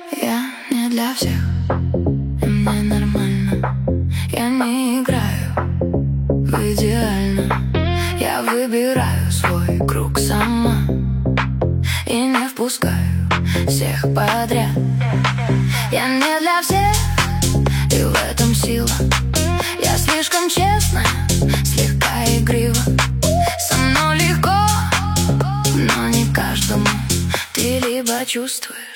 Я не для всех, и мне нормально. Я не играю в идеально. Я выбираю свой круг сама и не впускаю всех подряд. Я не для всех, и в этом сила. Я слишком честная, слегка игрива. Со мной легко, но не каждому. Ты либо чувствуешь,